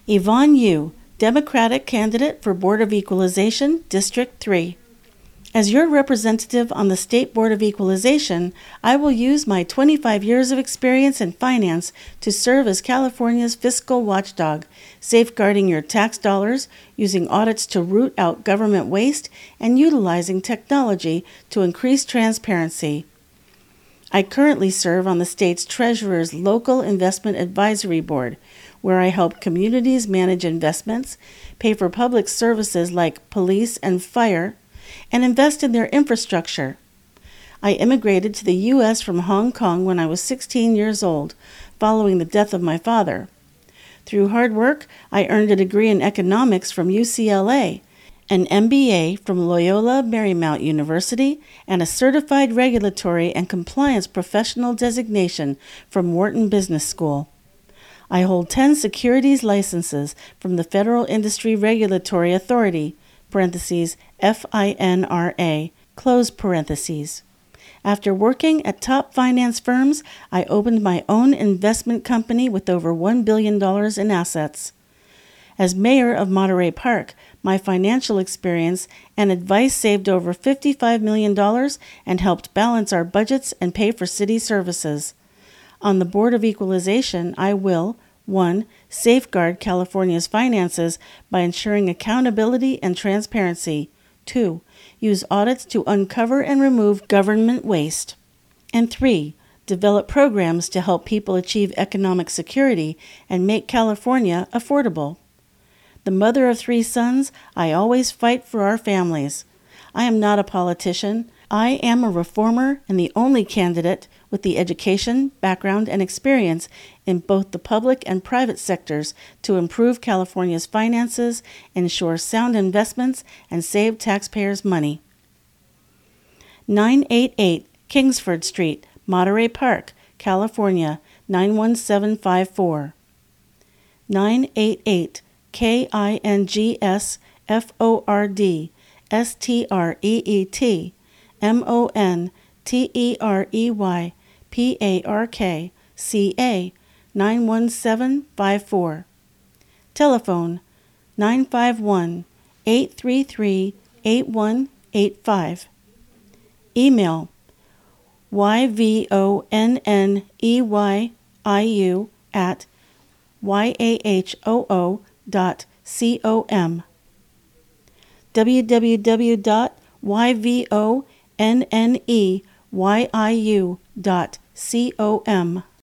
Yvonne Yu, Democratic candidate for Board of Equalization, District 3. As your representative on the State Board of Equalization, I will use my 25 years of experience in finance to serve as California's fiscal watchdog, safeguarding your tax dollars, using audits to root out government waste, and utilizing technology to increase transparency. I currently serve on the state's Treasurer's Local Investment Advisory Board, where I help communities manage investments, pay for public services like police and fire, and invest in their infrastructure. I immigrated to the U.S. from Hong Kong when I was 16 years old, following the death of my father. Through hard work, I earned a degree in economics from UCLA, an MBA from Loyola Marymount University, and a certified regulatory and compliance professional designation from Wharton Business School. I hold 10 securities licenses from the Federal Industry Regulatory Authority, parentheses, FINRA, close parentheses. After working at top finance firms, I opened my own investment company with over $1 billion in assets. As mayor of Monterey Park, my financial experience and advice saved over $55 million and helped balance our budgets and pay for city services. On the Board of Equalization, I will 1. Safeguard California's finances by ensuring accountability and transparency. 2. Use audits to uncover and remove government waste. And 3. Develop programs to help people achieve economic security and make California affordable. The mother of 3 sons, I always fight for our families. I am not a politician. I am a reformer and the only candidate with the education, background, and experience in both the public and private sectors to improve California's finances, ensure sound investments, and save taxpayers' money. 988 Kingsford Street, Monterey Park, California, 91754. 988 KINGSFORD STREET MONTEREY PARK CA 91754. Telephone 951-833-8185. Email yvonneyiu@yahoo.com www.yvonneyiu.com